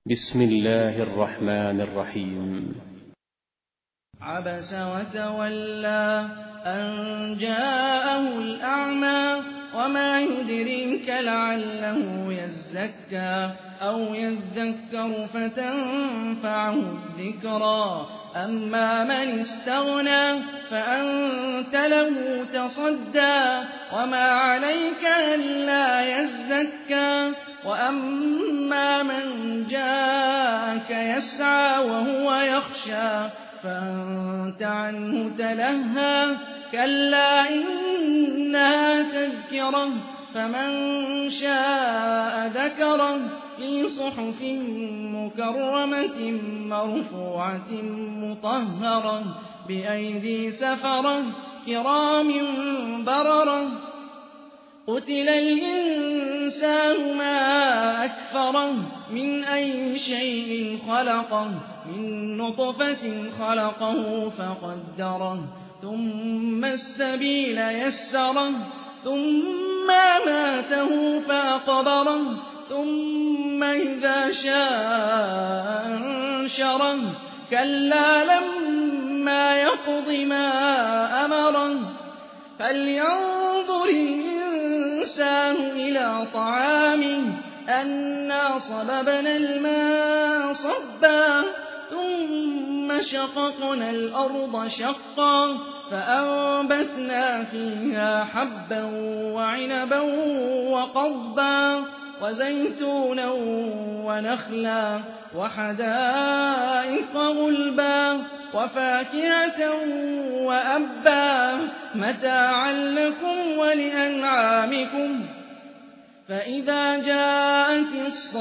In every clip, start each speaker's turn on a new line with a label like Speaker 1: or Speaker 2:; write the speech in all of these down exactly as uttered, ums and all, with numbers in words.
Speaker 1: بسم الله الرحمن الرحيم.
Speaker 2: عبس وتولى أن جاءه الأعمى وما يدريك لعله يزكى أو يذكر فتنفعه الذكرى أما من استغنى فأنت له تصدى وما عليك ألا يزكى وأما من جاءك يسعى وهو يخشى فأنت عنه تلهى كلا إنها تذكرة فمن شاء ذكره في صحف مكرمة مرفوعة مطهرة بأيدي سفرة كرام بررة قتل الإنسان ما أكفره من أي شيء خلقه من نطفة خلقه فقدره ثم السبيل يسره ثم ماته فأقبره ثم إذا شاء أنشره كلا لما يقض ما أمره فلينظر الإنسان إلى طعامه أنا صببنا الماء صبا ثم شققنا الأرض شقا فأنبتنا فيها حبا وعنبا وقضبا وزيتونا ونخلا وحدائق غلبا وفاكهة وأبا متاعا لكم ولأنعامكم فإذا جاءت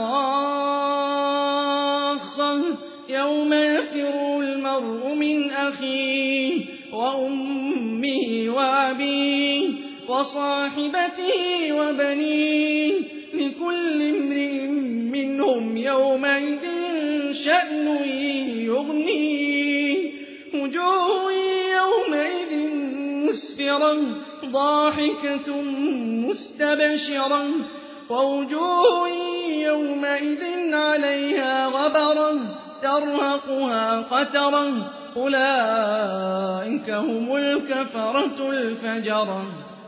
Speaker 2: الصاخة يوم يفر المرء من أخيه وأمه وأبيه وصاحبته وبنيه لكل امرئ منهم يومئذ شأن يغنيه وجوه يومئذ مسفرة ضاحكة مستبشرة ووجوه يومئذ عليها غبرة ترهقها قترة أولئك هم الكفرة الفجرة.